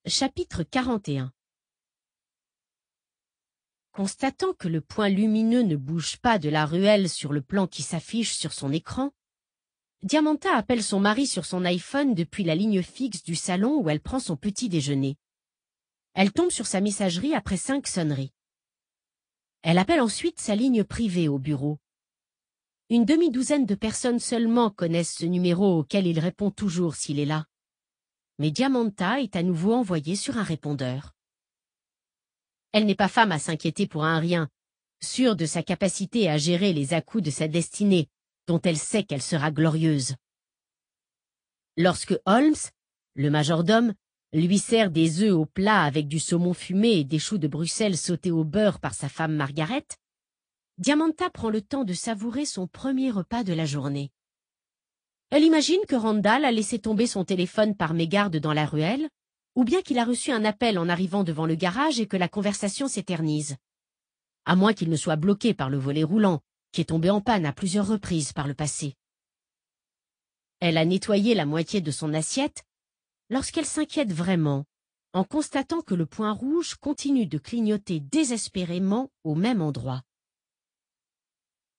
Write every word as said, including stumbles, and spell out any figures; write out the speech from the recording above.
Chapitre quarante et un. Constatant que le point lumineux ne bouge pas de la ruelle sur le plan qui s'affiche sur son écran, Diamanta appelle son mari sur son iPhone depuis la ligne fixe du salon où elle prend son petit déjeuner. Elle tombe sur sa messagerie après cinq sonneries. Elle appelle ensuite sa ligne privée au bureau. Une demi-douzaine de personnes seulement connaissent ce numéro auquel il répond toujours s'il est là. Mais Diamanta est à nouveau envoyée sur un répondeur. Elle n'est pas femme à s'inquiéter pour un rien, sûre de sa capacité à gérer les à-coups de sa destinée, dont elle sait qu'elle sera glorieuse. Lorsque Holmes, le majordome, lui sert des œufs au plat avec du saumon fumé et des choux de Bruxelles sautés au beurre par sa femme Margaret, Diamanta prend le temps de savourer son premier repas de la journée. Elle imagine que Randall a laissé tomber son téléphone par mégarde dans la ruelle, ou bien qu'il a reçu un appel en arrivant devant le garage et que la conversation s'éternise. À moins qu'il ne soit bloqué par le volet roulant, qui est tombé en panne à plusieurs reprises par le passé. Elle a nettoyé la moitié de son assiette lorsqu'elle s'inquiète vraiment, en constatant que le point rouge continue de clignoter désespérément au même endroit.